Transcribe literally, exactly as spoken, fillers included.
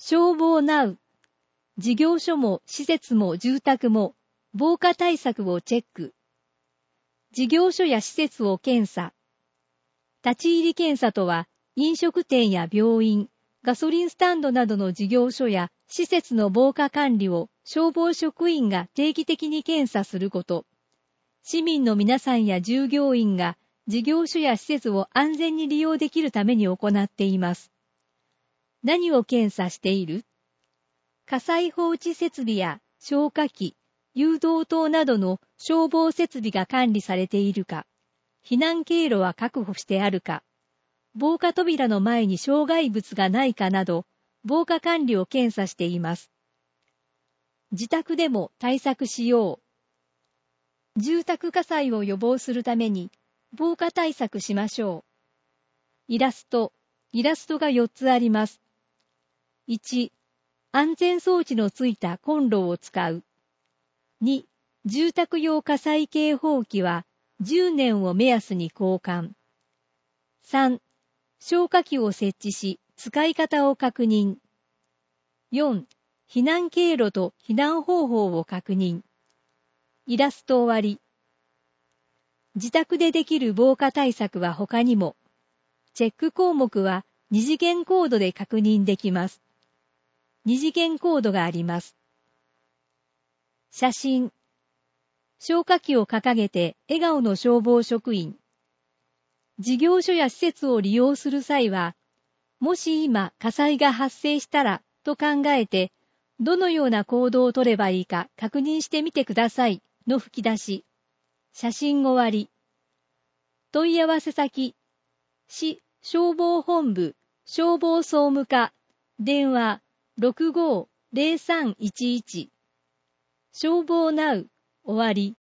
消防ナウ。事業所も施設も住宅も防火対策をチェック。事業所や施設を検査。立ち入り検査とは、飲食店や病院、ガソリンスタンドなどの事業所や施設の防火管理を消防職員が定期的に検査すること。市民の皆さんや従業員が事業所や施設を安全に利用できるために行っています。何を検査している？火災報知設備や消火器、誘導灯などの消防設備が管理されているか、避難経路は確保してあるか、防火扉の前に障害物がないかなど、防火管理を検査しています。自宅でも対策しよう。住宅火災を予防するために防火対策しましょう。イラスト、イラストがよっつあります。いち、安全装置のついたコンロを使う。に、住宅用火災警報器はじゅうねんを目安に交換。さん、消火器を設置し、使い方を確認。よん、避難経路と避難方法を確認。イラスト終わり。自宅でできる防火対策は他にも、チェック項目は二次元コードで確認できます。二次元コードがあります。写真。消火器を掲げて笑顔の消防職員。事業所や施設を利用する際は、もし今火災が発生したらと考えて、どのような行動を取ればいいか確認してみてくださいの吹き出し。写真終わり。問い合わせ先。市消防本部消防総務課電話 ろくごーぜろさんいちいち 消防ナウ終わり。